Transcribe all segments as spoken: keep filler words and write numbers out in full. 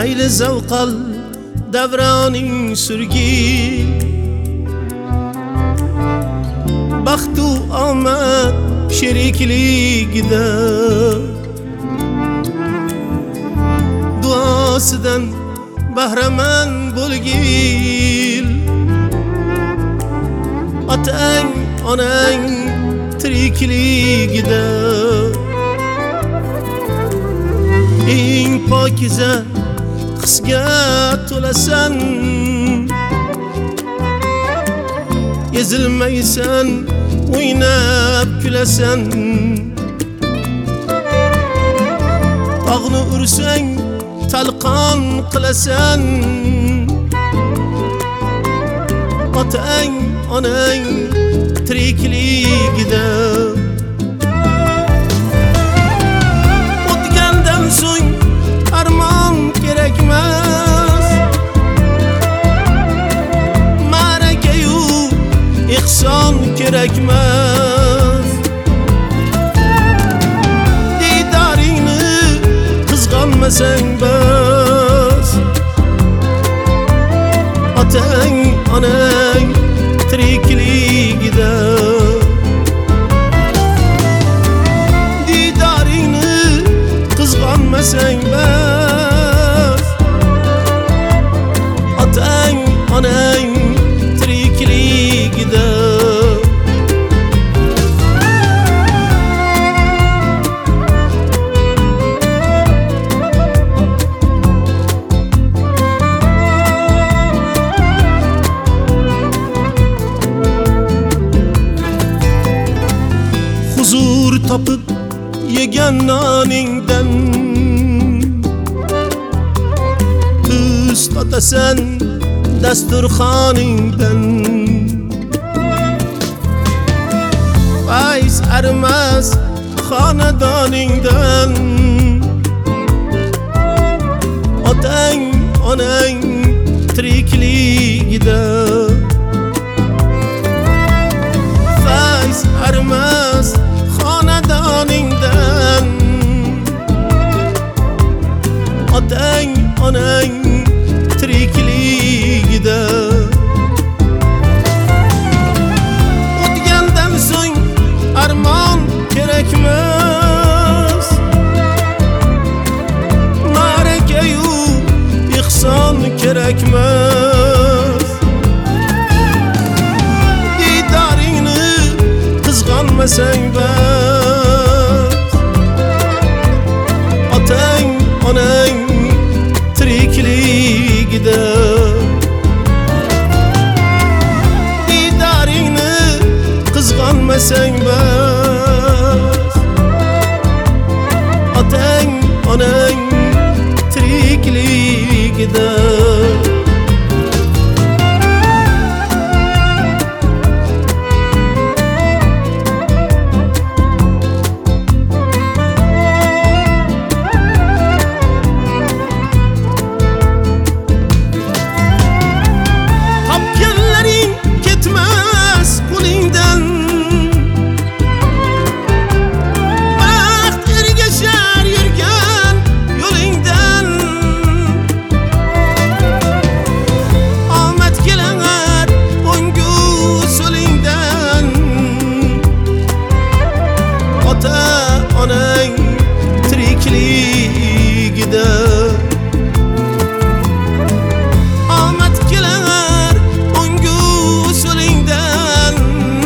Sayli zavqal davroning surgil, baxtu omad sherikligida duosidan bahramand bo'lgil. Otang onang tirikligida eng pokiza qisga to'lasan, ezilmaysan, o'ynab kulasan. Tog'ni ursang talqon qilasan. Otang onang tirikligida o'tgandan so'ng armon kerakmas, ma'raka-yu ehson kerakmas. Didoringni qizg'onmasang bas, otang onang tirikligida didoringni qizg'onmasang bas, otang onang tirikligida. Huzur topib yegan noningdan tuz totasan dasturxoningdan. Fayz arimas xonadoningdan. Otang onang tirikligida fayz arimas xonadoningdan. Otang onang tirikligida o'tgandan so'ng armon kerakmas, ma'raka-yu ehson kerakmas. Didoringni qizg'onmasang bas, otang onang tirikligida didoringni qizg'onmasang bas, otang onang tirikligida. Onang tirikligida omad kelar o'ngu usulingdan.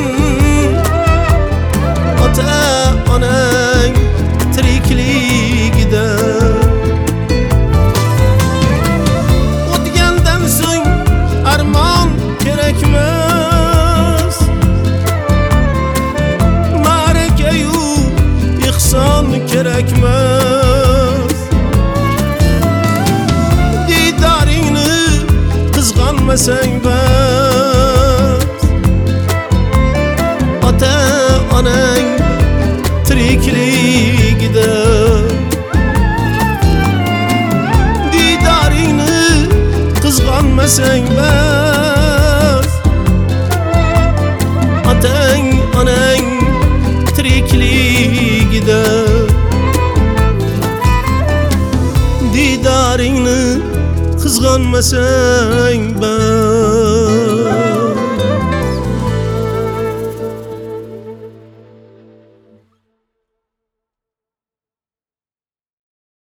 Ota onang tirikligida o'tgandan so'ng armon kerakmas, ma'raka-yu ehson kerakmas. Didoringni qizg'onmasang bas, ota onang tirikligida didoringni qizg'onmasang bas, otang onang tirikligida didoringni qizg'onmasang ben